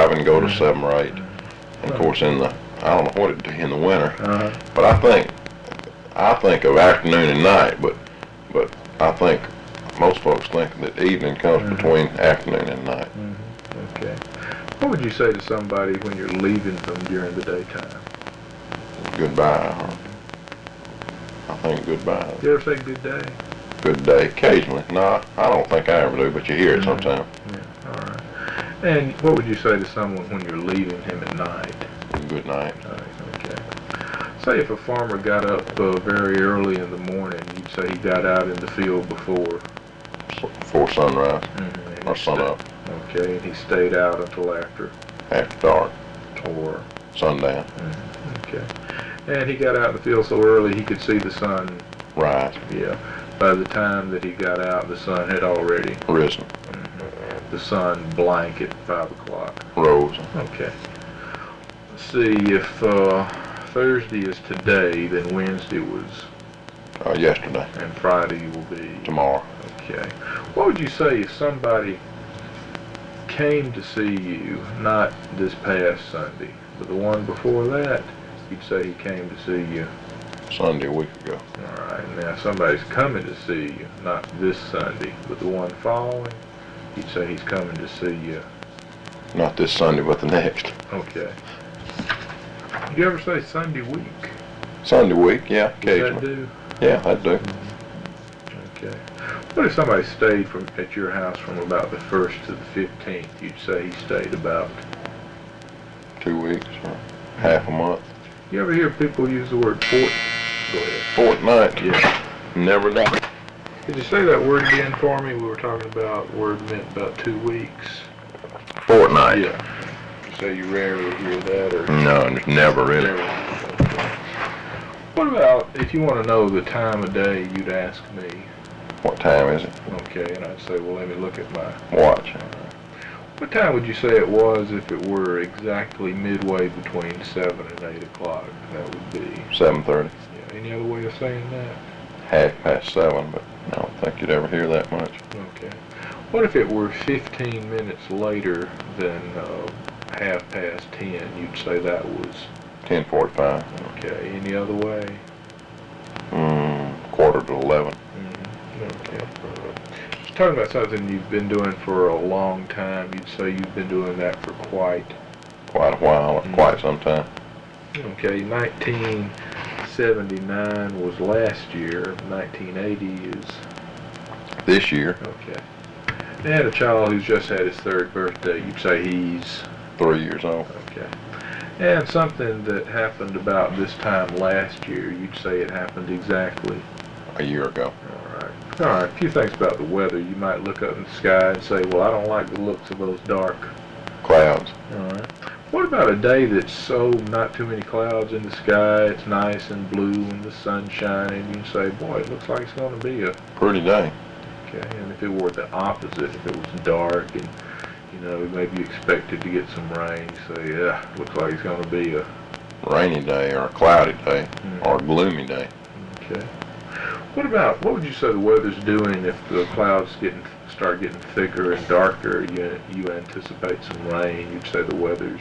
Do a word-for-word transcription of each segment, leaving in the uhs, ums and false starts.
driving, go to Mhm. seven or eight. And of course, in the I don't know what it in the winter, Uh-huh. but I think I think of afternoon and night, but but I think most folks think that evening comes Mhm. between afternoon and night. Mm-hmm. Okay. What would you say to somebody when you're leaving them during the daytime? Goodbye. Or I think goodbye. You ever say good day? Good day. Occasionally. No, I don't think I ever do, but you hear it Mhm. sometimes. Yeah. All right. And what would you say to someone when you're leaving him at night? Good night. Night. Okay. Say if a farmer got up uh, very early in the morning, you'd say he got out in the field before. Before sunrise Mm-hmm. or sun up. Okay, and he stayed out until after. After dark. Or. Sundown. Mm-hmm. Okay. And he got out in the field so early he could see the sun Rise. Yeah. By the time that he got out, the sun had already risen. Mm-hmm. The sun blank at five o'clock. Rose. Okay. Let's see, if uh, Thursday is today, then Wednesday was Uh, yesterday. and Friday will be tomorrow. Okay. What would you say if somebody came to see you, not this past Sunday, but the one before that? You'd say he came to see you. Sunday a week ago. All right. Now somebody's coming to see you, not this Sunday, but the one following. You'd say he's coming to see you. Not this Sunday, but the next. Okay. Did you ever say Sunday week? Sunday week, yeah, occasionally. Does that do? Yeah, I do. Okay. What if somebody stayed from at your house from about the first to the fifteenth? You'd say he stayed about two weeks or half a month. You ever hear people use the word fort? Go ahead. Fortnight. Yeah. Never done. Could you say that word again for me? We were talking about word meant about two weeks. Fortnight. Yeah. So you rarely hear that, or no, just never really. Never. What about if you want to know the time of day? You'd ask me. What time is it? Okay, and I'd say, well, let me look at my watch. Uh, what time would you say it was if it were exactly midway between seven and eight o'clock? That would be seven thirty. Yeah. Any other way of saying that? Half past seven, but I don't think you'd ever hear that much. Okay. What if it were fifteen minutes later than uh, half past ten? You'd say that was ten forty-five. Okay. Any other way? Mm, quarter to eleven. Mm-hmm. Okay. Just talking about something you've been doing for a long time. You'd say you've been doing that for quite quite a while, mm-hmm. quite some time. Okay. nineteen seventy-nine was last year. nineteen eighty is this year. Okay. They had a child who's just had his third birthday. You'd say he's three years old. Okay. And something that happened about this time last year, you'd say it happened exactly a year ago. All right. All right. A few things about the weather. You might look up in the sky and say, well, I don't like the looks of those dark clouds. All right. What about a day that's so not too many clouds in the sky, it's nice and blue and the sun's shining, you say, boy, it looks like it's going to be a pretty day. Okay. And if it were the opposite, if it was dark and you know, maybe you expected to get some rain, you say, yeah, looks like it's going to be a rainy day or a cloudy day mm-hmm. or a gloomy day. Okay. What about, what would you say the weather's doing if the clouds getting start getting thicker and darker? You you anticipate some rain. You'd say the weather's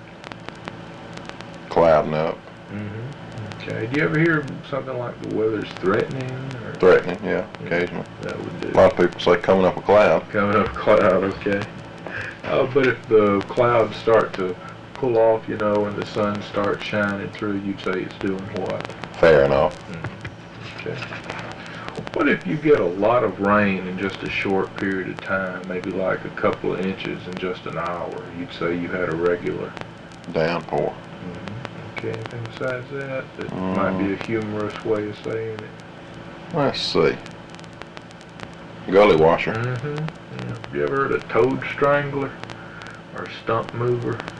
clouding up. Mm-hmm. Okay. Do you ever hear something like the weather's threatening? Or? Threatening, yeah, occasionally. That would do. A lot of people say coming up a cloud. Coming up a cloud, okay. Uh, but if the clouds start to pull off, you know, and the sun starts shining through, you'd say it's doing what? Fair enough. Mm-hmm. Okay. What if you get a lot of rain in just a short period of time, maybe like a couple of inches in just an hour? You'd say you had a regular downpour. Mm-hmm. Okay, anything besides that that mm. might be a humorous way of saying it? Let's see. Gully washer. Mm-hmm. Yeah. Have you ever heard of toad strangler or stump mover?